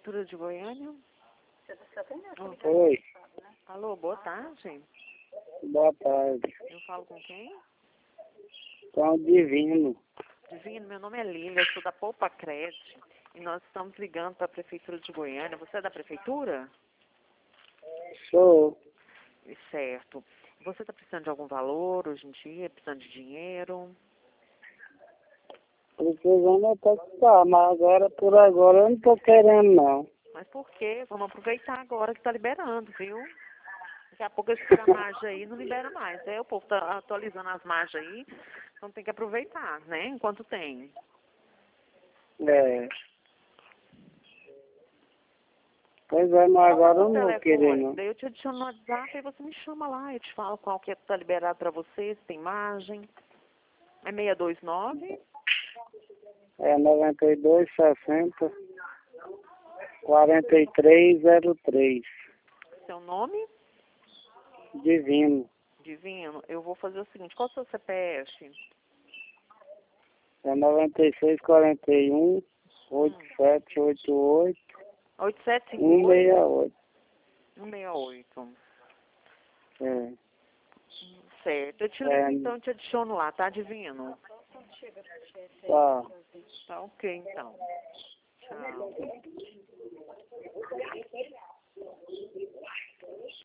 Prefeitura de Goiânia? Oi, Alô, boa tarde. boa tarde. Eu falo com quem? Com o Divino. Divino, meu nome é Lília, eu sou da Poupa Cred e nós estamos ligando para a Prefeitura de Goiânia. Você é da Prefeitura? Sou Certo. Você está precisando de algum valor hoje em dia? Precisando de dinheiro? precisando até que tá, mas agora, por agora, eu não tô querendo, não. Mas por quê? Vamos aproveitar agora que está liberando, viu? Daqui a pouco eles tiram a margem aí e não libera mais. O povo está atualizando as margens aí, então tem que aproveitar, né? Enquanto tem. É. Pois é, mas agora eu O não vou querer, telefone, não. daí eu te adiciono no WhatsApp e você me chama lá, eu te falo qual que está liberado para você, se tem margem. É 629? É 9260 4303. Seu nome? Divino. Divino. Eu vou fazer o seguinte, qual é o seu CPF? É 9641 8788 8758? 168. 168. É. Certo. Eu te ligo então, eu te adiciono lá, tá, Divino? Tá. Tá ok, então. Tchau.